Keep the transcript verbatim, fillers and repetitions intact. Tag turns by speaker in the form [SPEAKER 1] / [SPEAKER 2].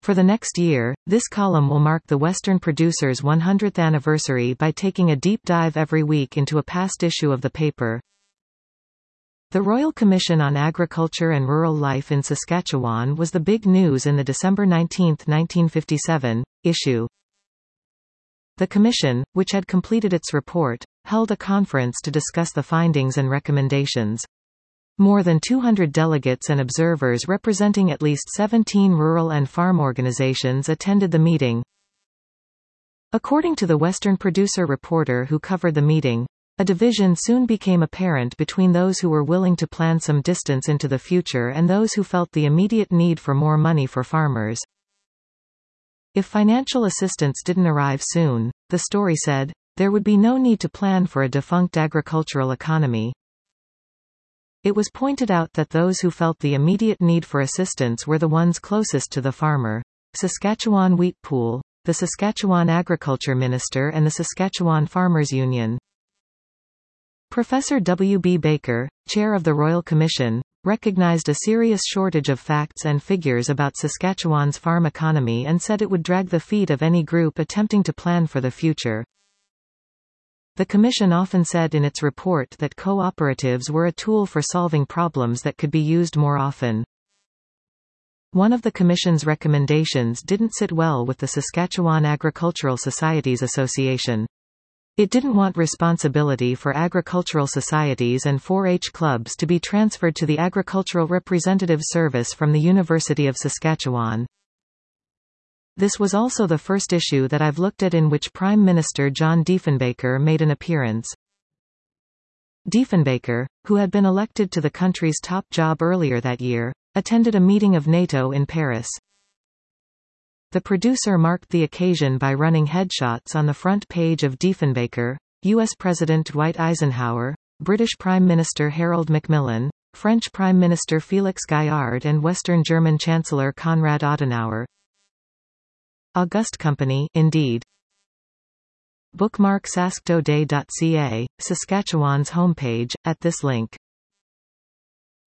[SPEAKER 1] For the next year, this column will mark the Western Producer's one hundredth anniversary by taking a deep dive every week into a past issue of the paper. The Royal Commission on Agriculture and Rural Life in Saskatchewan was the big news in the December nineteenth nineteen fifty-seven, issue. The Commission, which had completed its report, held a conference to discuss the findings and recommendations. More than two hundred delegates and observers representing at least seventeen rural and farm organizations attended the meeting. According to the Western Producer reporter who covered the meeting, a division soon became apparent between those who were willing to plan some distance into the future and those who felt the immediate need for more money for farmers. If financial assistance didn't arrive soon, the story said, there would be no need to plan for a defunct agricultural economy. It was pointed out that those who felt the immediate need for assistance were the ones closest to the farmer: Saskatchewan Wheat Pool, the Saskatchewan Agriculture Minister and the Saskatchewan Farmers Union. Professor W. B. Baker, chair of the Royal Commission, recognized a serious shortage of facts and figures about Saskatchewan's farm economy and said it would drag the feet of any group attempting to plan for the future. The Commission often said in its report that cooperatives were a tool for solving problems that could be used more often. One of the Commission's recommendations didn't sit well with the Saskatchewan Agricultural Societies Association. It didn't want responsibility for agricultural societies and four H clubs to be transferred to the Agricultural Representative Service from the University of Saskatchewan. This was also the first issue that I've looked at in which Prime Minister John Diefenbaker made an appearance. Diefenbaker, who had been elected to the country's top job earlier that year, attended a meeting of NATO in Paris. The producer marked the occasion by running headshots on the front page of Diefenbaker, U S President Dwight Eisenhower, British Prime Minister Harold Macmillan, French Prime Minister Félix Gaillard and Western German Chancellor Konrad Adenauer. Auguste Company, indeed. Bookmark sasktoday dot c a, Saskatchewan's homepage, at this link.